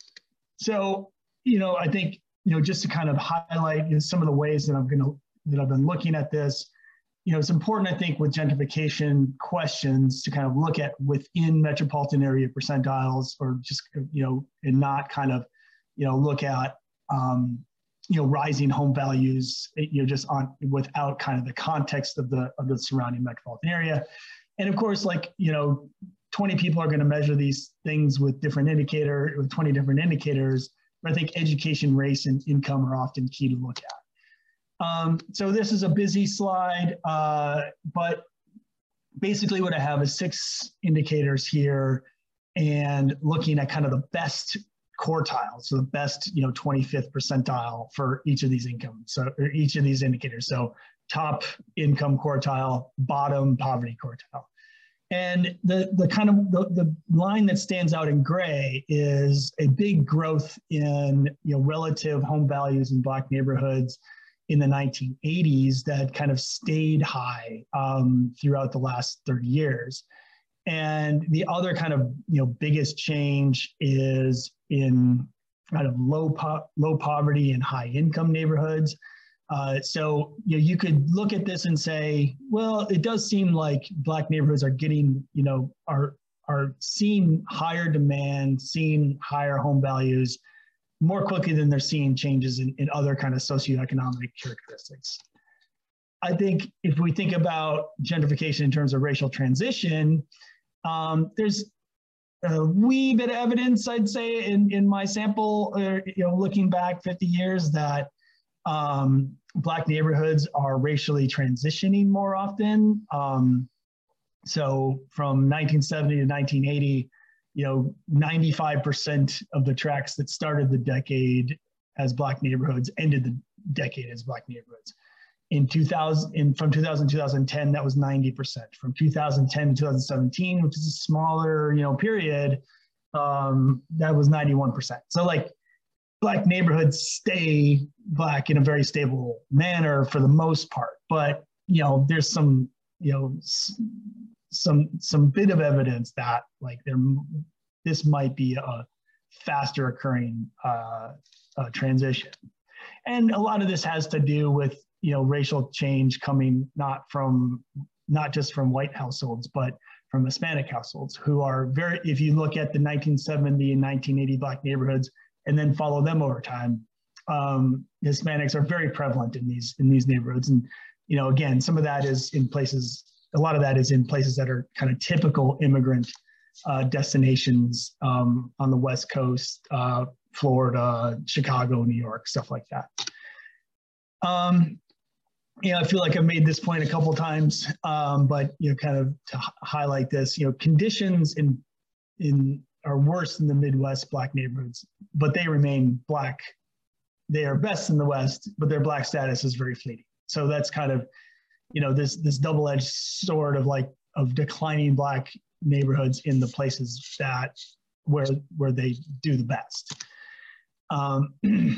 so, you know, I think, you know, just to kind of highlight, you know, some of the ways that I'm going to, that I've been looking at this, you know, it's important, I think, with gentrification questions to kind of look at within metropolitan area percentiles, or just, you know, and not kind of, you know, look at, um, you know, rising home values, you know, just on without kind of the context of the of the surrounding metropolitan area. And of course, like, you know, twenty people are going to measure these things with different indicator, with twenty different indicators. But I think education, race, and income are often key to look at. Um, so this is a busy slide, uh, but basically what I have is six indicators here, and looking at kind of the best quartile, so the best, you know, twenty-fifth percentile for each of these incomes, so or each of these indicators. So top income quartile, bottom poverty quartile. And the, the kind of the, the line that stands out in gray is a big growth in, you know, relative home values in Black neighborhoods in the nineteen eighties that kind of stayed high um, throughout the last thirty years. And the other kind of, you know, biggest change is in kind of low, po low poverty and high income neighborhoods. Uh, so, you know, you could look at this and say, well, it does seem like Black neighborhoods are getting, you know, are, are seeing higher demand, seeing higher home values more quickly than they're seeing changes in, in other kind of socioeconomic characteristics. I think if we think about gentrification in terms of racial transition, um, there's a wee bit of evidence, I'd say, in, in my sample, uh, you know, looking back fifty years, that um, Black neighborhoods are racially transitioning more often. Um, so from nineteen seventy to nineteen eighty, you know, ninety-five percent of the tracts that started the decade as Black neighborhoods ended the decade as Black neighborhoods. In two thousand, in, from two thousand to two thousand ten, that was ninety percent. From two thousand ten to two thousand seventeen, which is a smaller, you know, period, um, that was ninety-one percent. So like Black neighborhoods stay Black in a very stable manner for the most part, but, you know, there's some, you know, some, some bit of evidence that like there, this might be a faster occurring uh, uh, transition. And a lot of this has to do with, you know, racial change coming not from, not just from white households, but from Hispanic households who are very, if you look at the nineteen seventy and nineteen eighty Black neighborhoods and then follow them over time, um, Hispanics are very prevalent in these, in these neighborhoods. And, you know, again, some of that is in places, a lot of that is in places that are kind of typical immigrant uh, destinations um, on the West Coast, uh, Florida, Chicago, New York, stuff like that. Um, you know, I feel like I've made this point a couple of times, um, but, you know, kind of to highlight this, you know, conditions in, in are worse in the Midwest Black neighborhoods, but they remain Black. They are best in the West, but their Black status is very fleeting. So that's kind of, you know, this, this double-edged sword of like, of declining Black neighborhoods in the places that, where, where they do the best. Um,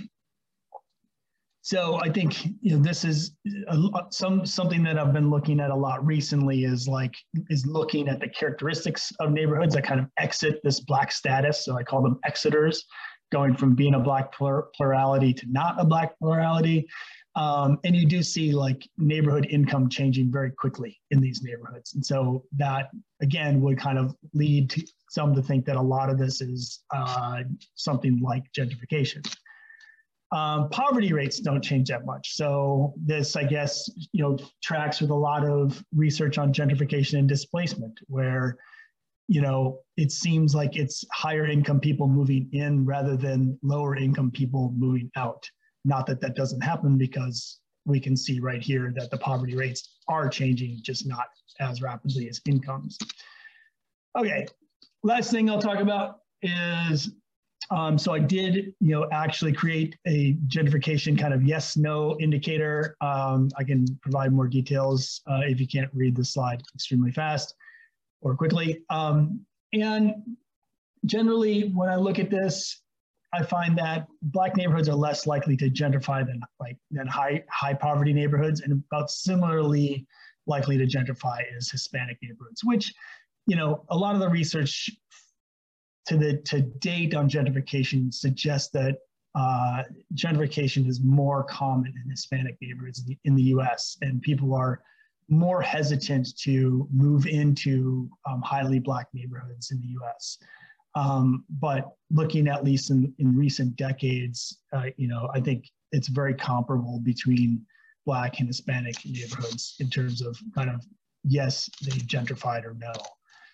So I think, you know, this is a, some something that I've been looking at a lot recently is like, is looking at the characteristics of neighborhoods that kind of exit this Black status. So I call them exiters, going from being a Black plur plurality to not a Black plurality. Um, and you do see like neighborhood income changing very quickly in these neighborhoods. And so that, again, would kind of lead to some to think that a lot of this is uh, something like gentrification. Um, poverty rates don't change that much. So this, I guess, you know, tracks with a lot of research on gentrification and displacement, where, you know, it seems like it's higher income people moving in rather than lower income people moving out. Not that that doesn't happen, because we can see right here that the poverty rates are changing, just not as rapidly as incomes. Okay, last thing I'll talk about is Um, so I did, you know, actually create a gentrification kind of yes, no indicator. Um, I can provide more details uh, if you can't read the slide extremely fast or quickly. Um, and generally, when I look at this, I find that Black neighborhoods are less likely to gentrify than like than high high poverty neighborhoods, and about similarly likely to gentrify as Hispanic neighborhoods. Which, you know, a lot of the research to the to date on gentrification suggests that uh, gentrification is more common in Hispanic neighborhoods in the U S, and people are more hesitant to move into um, highly Black neighborhoods in the U S. Um, but looking at least in, in recent decades, uh, you know, I think it's very comparable between Black and Hispanic neighborhoods in terms of kind of, yes, they gentrified or no.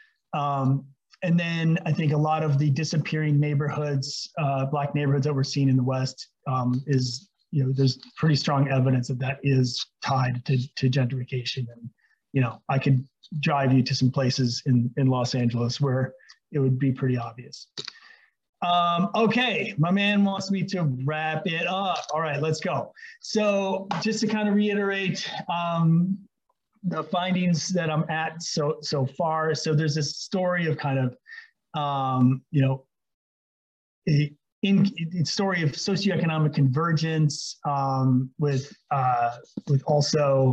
Um, And then I think a lot of the disappearing neighborhoods, uh, Black neighborhoods that we're seeing in the West um, is, you know, there's pretty strong evidence that that is tied to, to gentrification. And, you know, I could drive you to some places in, in Los Angeles where it would be pretty obvious. Um, okay, my man wants me to wrap it up. All right, let's go. So just to kind of reiterate, um, the findings that I'm at so so far. So there's this story of kind of, um, you know, a, in, a story of socioeconomic convergence um, with uh, with also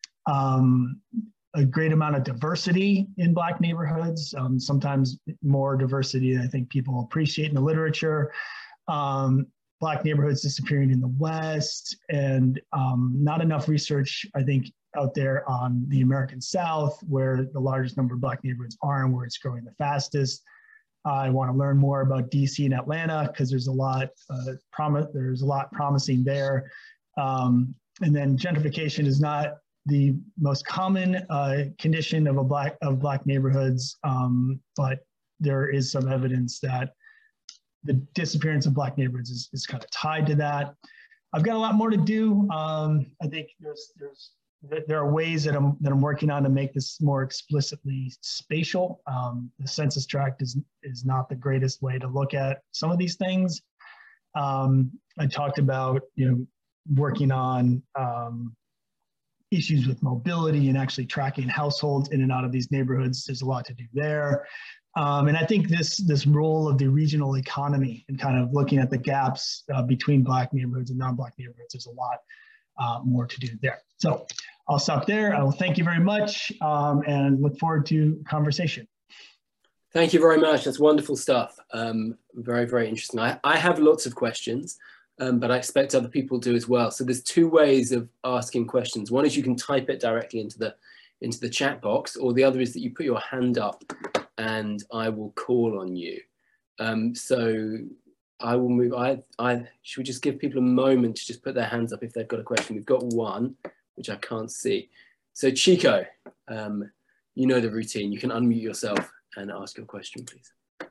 um, a great amount of diversity in Black neighborhoods. Um, sometimes more diversity than I think people appreciate in the literature. Um, Black neighborhoods disappearing in the West, and um, not enough research, I think, out there on the American South, where the largest number of Black neighborhoods are and where it's growing the fastest. I want to learn more about D C and Atlanta because there's a lot uh, promise. There's a lot promising there. Um, and then gentrification is not the most common uh, condition of a black of black neighborhoods, um, but there is some evidence that the disappearance of black neighborhoods is, is kind of tied to that. I've got a lot more to do. Um, I think there's there's there are ways that I'm that I'm working on to make this more explicitly spatial. Um, the census tract is is not the greatest way to look at some of these things. Um, I talked about you know working on um, issues with mobility and actually tracking households in and out of these neighborhoods. There's a lot to do there. Um, and I think this, this role of the regional economy and kind of looking at the gaps uh, between black neighborhoods and non-black neighborhoods, there's a lot uh, more to do there. So I'll stop there. I will thank you very much um, and look forward to conversation. Thank you very much. That's wonderful stuff. Um, very, very interesting. I, I have lots of questions, um, but I expect other people do as well. So there's two ways of asking questions. One is you can type it directly into the, into the chat box, or the other is that you put your hand up and I will call on you. Um, so I will move, I, I, should we just give people a moment to just put their hands up if they've got a question? We've got one, which I can't see. So Chico, um, you know the routine. You can unmute yourself and ask your question, please.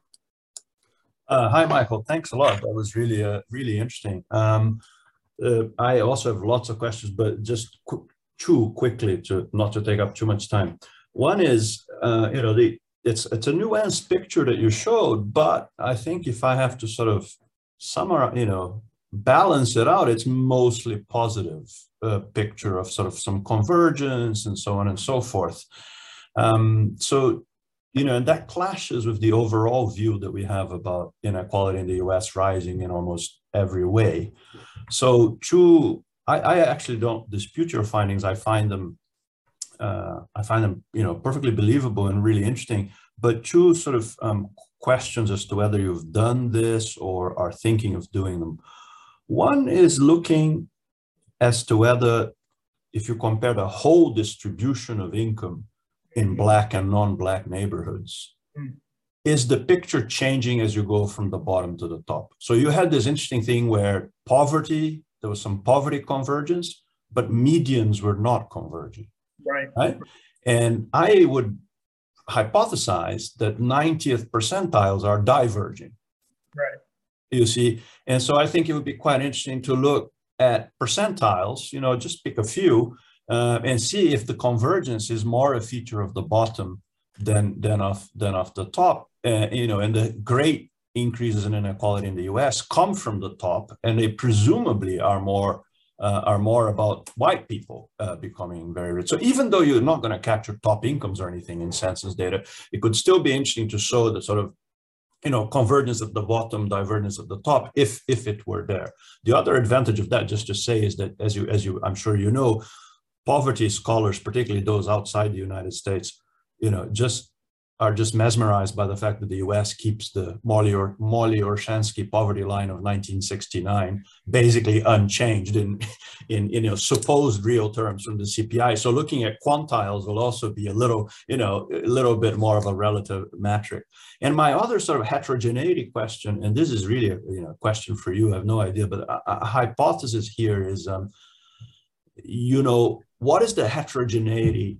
Uh, hi, Michael. Thanks a lot. That was really, uh, really interesting. Um, uh, I also have lots of questions, but just qu two quickly to not to take up too much time. One is, uh, you know, the It's, it's a nuanced picture that you showed, but I think if I have to sort of summarize, you know, balance it out, it's mostly positive uh, picture of sort of some convergence and so on and so forth. Um, so, you know, and that clashes with the overall view that we have about inequality in the U S rising in almost every way. So true, I, I actually don't dispute your findings. I find them Uh, I find them, you know, perfectly believable and really interesting, but two sort of um, questions as to whether you've done this or are thinking of doing them. One is looking as to whether, if you compare the whole distribution of income in black and non-black neighborhoods, mm. is the picture changing as you go from the bottom to the top? So you had this interesting thing where poverty, there was some poverty convergence, but medians were not converging. Right. Right. And I would hypothesize that ninetieth percentiles are diverging. Right. You see, and so I think it would be quite interesting to look at percentiles, you know, just pick a few uh, and see if the convergence is more a feature of the bottom than, than, of, than of the top. Uh, you know, and the great increases in inequality in the U S come from the top, and they presumably are more Uh, are more about white people uh, becoming very rich. So even though you're not going to capture top incomes or anything in census data, it could still be interesting to show the sort of, you know, convergence at the bottom, divergence at the top, if if it were there. The other advantage of that, just to say, is that as you as you I'm sure you know, poverty scholars, particularly those outside the United States, you know, just are just mesmerized by the fact that the U S keeps the Molly-Orshansky poverty line of nineteen sixty-nine basically unchanged in, in, in you know, supposed real terms from the C P I. So looking at quantiles will also be a little, you know, a little bit more of a relative metric. And my other sort of heterogeneity question, and this is really a you know, question for you, I have no idea, but a, a hypothesis here is, um, you know, what is the heterogeneity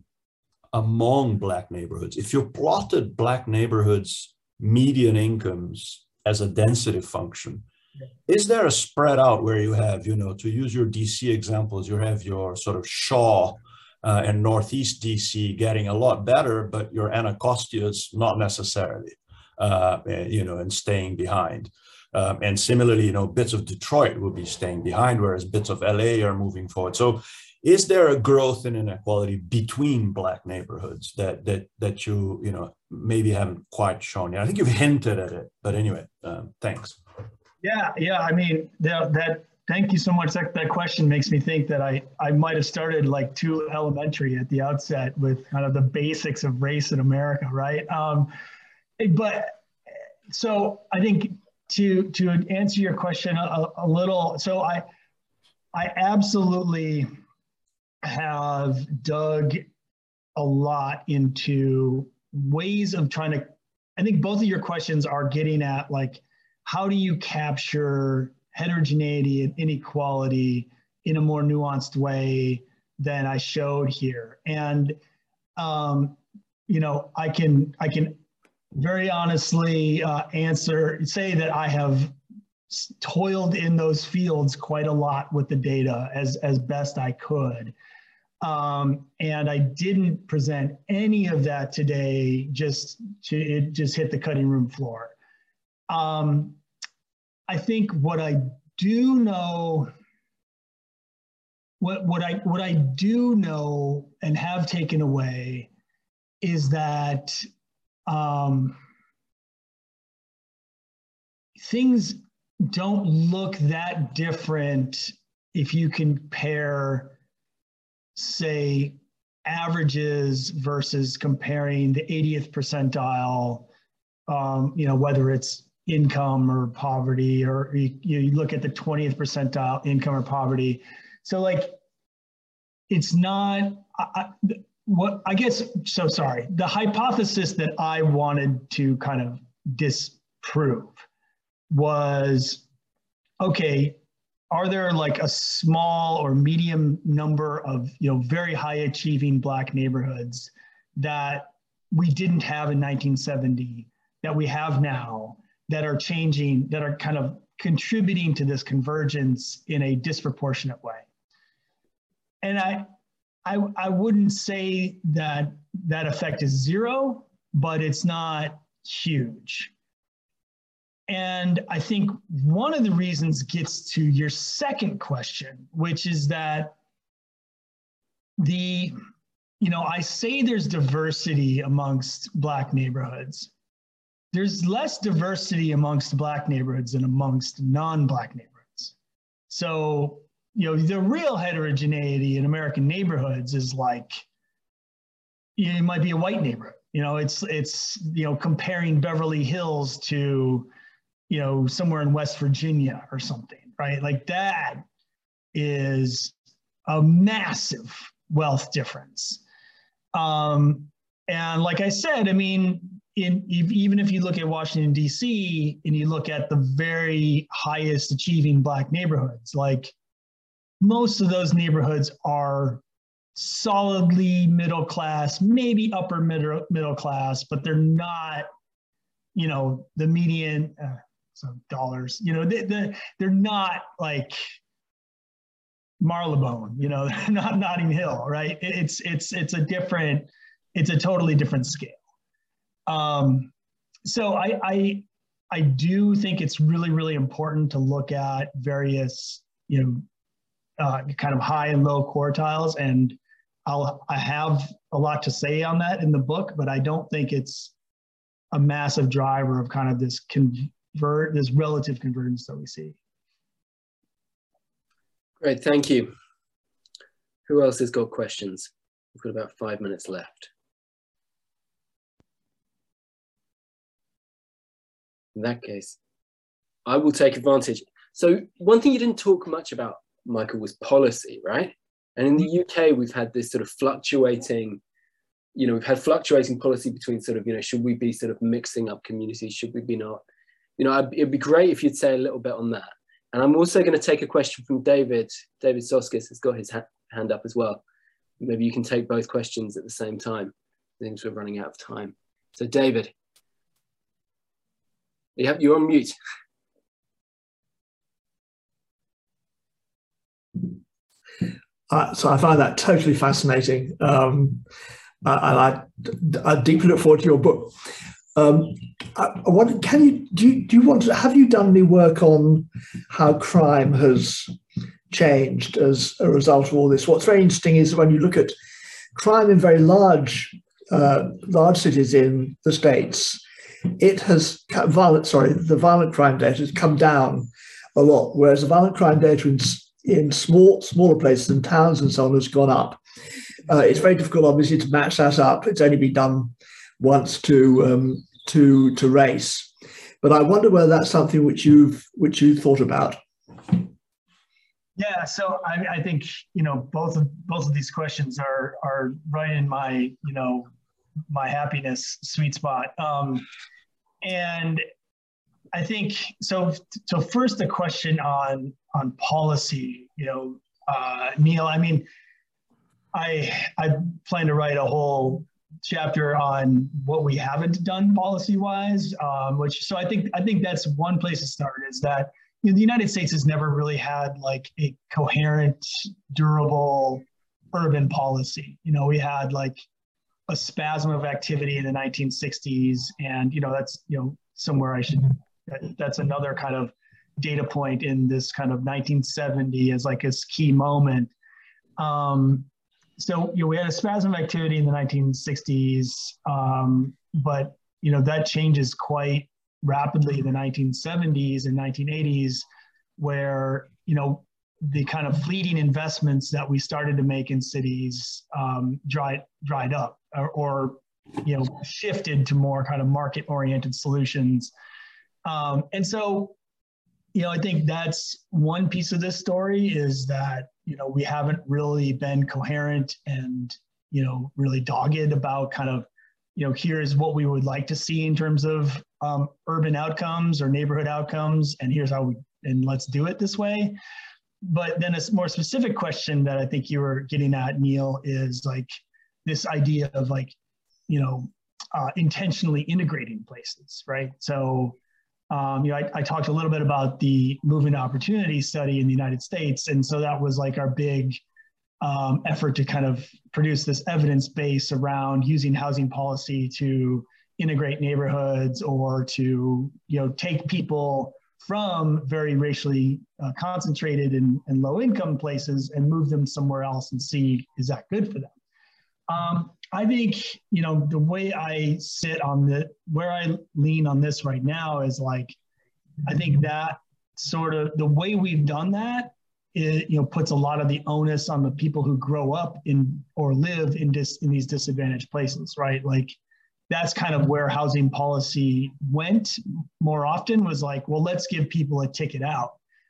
among black neighborhoods? If you plotted black neighborhoods median incomes as a density function, is there a spread out where you have, you know, to use your D C examples, you have your sort of Shaw uh, and Northeast D C getting a lot better, but your Anacostia not necessarily, uh, you know, and staying behind. Um, and similarly, you know, bits of Detroit will be staying behind, whereas bits of L A are moving forward. So is there a growth in inequality between black neighborhoods that that that you you know maybe haven't quite shown yet? I think you've hinted at it, but anyway, um, thanks. Yeah, yeah. I mean, that, that thank you so much. That that question makes me think that I I might have started like too elementary at the outset with kind of the basics of race in America, right? Um, but so I think to to answer your question a, a little, so I I absolutely have dug a lot into ways of trying to, I think both of your questions are getting at like, how do you capture heterogeneity and inequality in a more nuanced way than I showed here. And, um, you know, I can, I can very honestly uh, answer, say that I have toiled in those fields quite a lot with the data as, as best I could. Um, and I didn't present any of that today, just to, it just hit the cutting room floor. Um, I think what I do know, what, what, I, what I do know and have taken away is that um, things don't look that different if you compare, say, averages versus comparing the eightieth percentile, um, you know, whether it's income or poverty, or you, you look at the twentieth percentile income or poverty. So like, it's not, I, I, what I guess, so sorry, the hypothesis that I wanted to kind of disprove was, okay, are there like a small or medium number of, you know, very high achieving Black neighborhoods that we didn't have in nineteen seventy, that we have now, that are changing, that are kind of contributing to this convergence in a disproportionate way? And I, I, I wouldn't say that that effect is zero, but it's not huge. And I think one of the reasons gets to your second question, which is that the, you know, I say there's diversity amongst Black neighborhoods. There's less diversity amongst Black neighborhoods than amongst non-Black neighborhoods. So, you know, the real heterogeneity in American neighborhoods is like, you know, it might be a white neighborhood. You know, it's, it's, you know, comparing Beverly Hills to, you know, somewhere in West Virginia or something, right? Like that is a massive wealth difference. Um, and like I said, I mean, in, even if you look at Washington, D C, and you look at the very highest achieving Black neighborhoods, like most of those neighborhoods are solidly middle class, maybe upper middle, middle class, but they're not, you know, the median, uh, so dollars, you know, they, they, they're not like Marylebone, you know, they're not Notting Hill, right? It's, it's, it's a different, it's a totally different scale. Um, so I, I, I do think it's really, really important to look at various, you know, uh, kind of high and low quartiles. And I'll, I have a lot to say on that in the book, but I don't think it's a massive driver of kind of this convert, this relative convergence that we see. Great, thank you. Who else has got questions? We've got about five minutes left. In that case, I will take advantage. So one thing you didn't talk much about, Michael, was policy, right? And in the U K, we've had this sort of fluctuating, you know, we've had fluctuating policy between sort of, you know, should we be sort of mixing up communities? Should we be not? You know, it'd be great if you'd say a little bit on that. And I'm also going to take a question from David. David Soskis has got his ha hand up as well. Maybe you can take both questions at the same time. I think we're running out of time. So David, you have, you're on mute. Uh, so I find that totally fascinating. Um, uh, and I, I deeply look forward to your book. Um, I, I wonder, can you do, you do you want to, have you done any work on how crime has changed as a result of all this? What's very interesting is when you look at crime in very large, uh, large cities in the States, it has violent, sorry, the violent crime data has come down a lot, whereas the violent crime data in, in small, smaller places and towns and so on has gone up. Uh, it's very difficult, obviously, to match that up. It's only been done once to um, to to race, but I wonder whether that's something which you've which you thought about. Yeah, so I, I think you know both of both of these questions are are right in my you know my happiness sweet spot, um, and I think so. So first, the question on on policy, you know, uh, Neil. I mean, I I plan to write a whole chapter on what we haven't done policy-wise, um, which so I think I think that's one place to start. Is that you know, the United States has never really had like a coherent, durable urban policy. You know, we had like a spasm of activity in the nineteen sixties, and you know that's you know somewhere I should that's another kind of data point in this kind of nineteen seventy as like this key moment. Um, so you know we had a spasm of activity in the nineteen sixties, um, but you know that changes quite rapidly in the nineteen seventies and nineteen eighties, where you know the kind of fleeting investments that we started to make in cities um, dried dried up, or, or you know shifted to more kind of market-oriented solutions. Um, and so, you know, I think that's one piece of this story is that you know we haven't really been coherent and you know really dogged about kind of you know here's what we would like to see in terms of um, urban outcomes or neighborhood outcomes, and here's how we and let's do it this way. But then a more specific question that I think you were getting at, Neil, is like this idea of like, you know, uh, intentionally integrating places, right? So, um, you know, I, I talked a little bit about the Movement Opportunity Study in the United States. And so that was like our big um, effort to kind of produce this evidence base around using housing policy to integrate neighborhoods or to, you know, take people from very racially uh, concentrated and, and low income places and move them somewhere else and see, is that good for them? Um, I think, you know, the way I sit on the, where I lean on this right now is like, I think that sort of, the way we've done that, it, you know, puts a lot of the onus on the people who grow up in or live in, dis, in these disadvantaged places, right? Like, that's kind of where housing policy went more often, was like, well, let's give people a ticket out.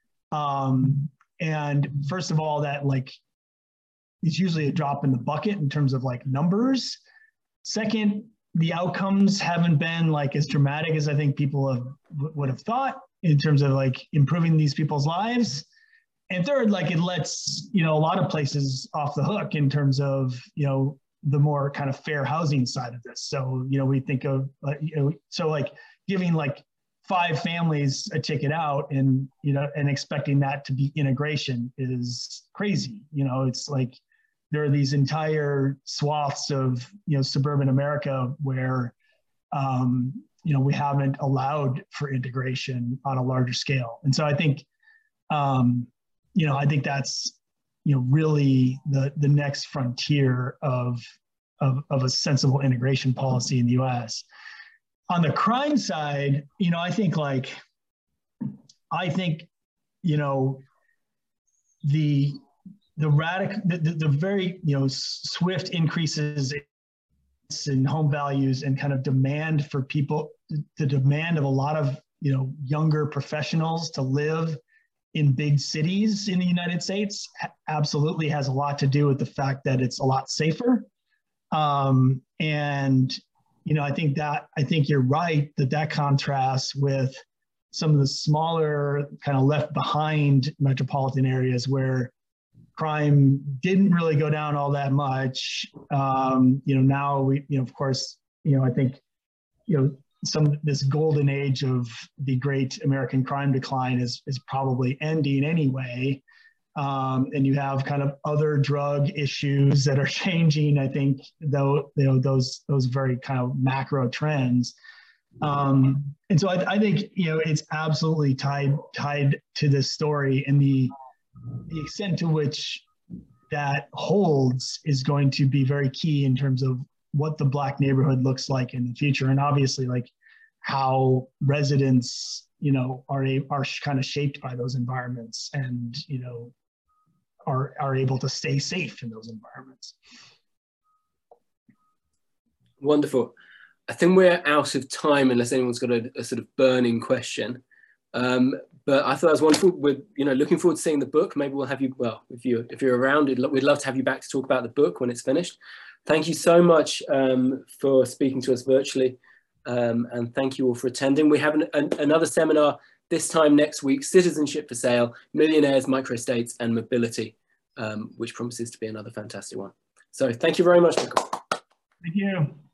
Um, and first of all, that like, it's usually a drop in the bucket in terms of like numbers. Second, the outcomes haven't been like as dramatic as I think people have, would have thought in terms of like improving these people's lives. And third, like it lets, you know, a lot of places off the hook in terms of, you know, the more kind of fair housing side of this. So, you know, we think of, uh, you know, so like giving like five families a ticket out and, you know, and expecting that to be integration is crazy. You know, it's like, there are these entire swaths of, you know, suburban America where, um, you know, we haven't allowed for integration on a larger scale. And so I think, um, you know, I think that's, you know, really the, the next frontier of, of, of a sensible integration policy in the U S. On the crime side, you know, I think like, I think, you know, the, the radical, the, the, the very, you know, swift increases in home values and kind of demand for people, the demand of a lot of, you know, younger professionals to live in big cities in the United States absolutely has a lot to do with the fact that it's a lot safer. Um, and, you know, I think that, I think you're right that that contrasts with some of the smaller kind of left behind metropolitan areas where crime didn't really go down all that much. Um, you know, now we, you know, of course, you know, I think, you know, some this golden age of the great American crime decline is is probably ending anyway. Um, and you have kind of other drug issues that are changing, I think, though, you know, those those very kind of macro trends. Um, and so I, I think, you know, it's absolutely tied tied to this story, and the the extent to which that holds is going to be very key in terms of what the Black neighborhood looks like in the future. And obviously like how residents, you know, are, a, are kind of shaped by those environments and, you know, are, are able to stay safe in those environments. Wonderful. I think we're out of time unless anyone's got a, a sort of burning question. Um, but I thought it was wonderful. We're, you know, looking forward to seeing the book. Maybe we'll have you, well, if you if you're around, we'd love to have you back to talk about the book when it's finished. Thank you so much um, for speaking to us virtually, um, and thank you all for attending. We have an, an, another seminar this time next week: Citizenship for Sale, Millionaires, Microstates, and Mobility, um, which promises to be another fantastic one. So thank you very much, Michael. Thank you.